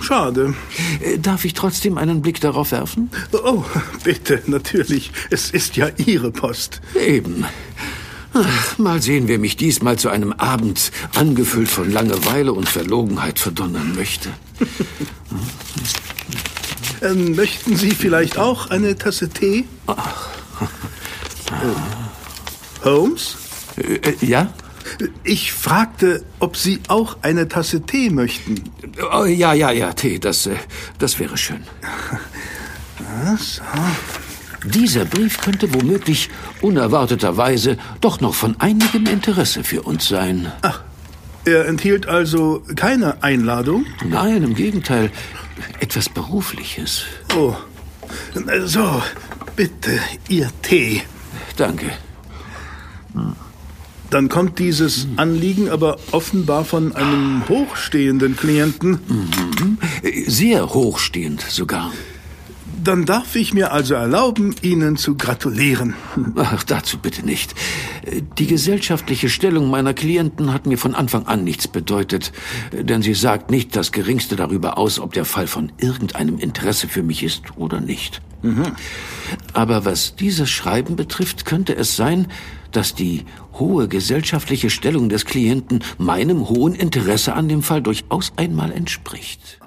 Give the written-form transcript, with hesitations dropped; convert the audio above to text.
schade. Darf ich trotzdem einen Blick darauf werfen? Oh, bitte, natürlich. Es ist ja Ihre Post. Eben. Ach, mal sehen, wer mich diesmal zu einem Abend, angefüllt von Langeweile und Verlogenheit, verdonnern möchte. Möchten Sie vielleicht auch eine Tasse Tee? Ach. Holmes? Ja? Ich fragte, ob Sie auch eine Tasse Tee möchten. Oh, ja, Tee, das wäre schön. So. Dieser Brief könnte womöglich unerwarteterweise doch noch von einigem Interesse für uns sein. Ach, er enthielt also keine Einladung? Nein, im Gegenteil. Etwas Berufliches. Oh, so, bitte, Ihr Tee. Danke. Dann kommt dieses Anliegen aber offenbar von einem hochstehenden Klienten. Sehr hochstehend sogar. Dann darf ich mir also erlauben, Ihnen zu gratulieren. Ach, dazu bitte nicht. Die gesellschaftliche Stellung meiner Klienten hat mir von Anfang an nichts bedeutet, denn sie sagt nicht das Geringste darüber aus, ob der Fall von irgendeinem Interesse für mich ist oder nicht. Aber was dieses Schreiben betrifft, könnte es sein, dass die hohe gesellschaftliche Stellung des Klienten meinem hohen Interesse an dem Fall durchaus einmal entspricht.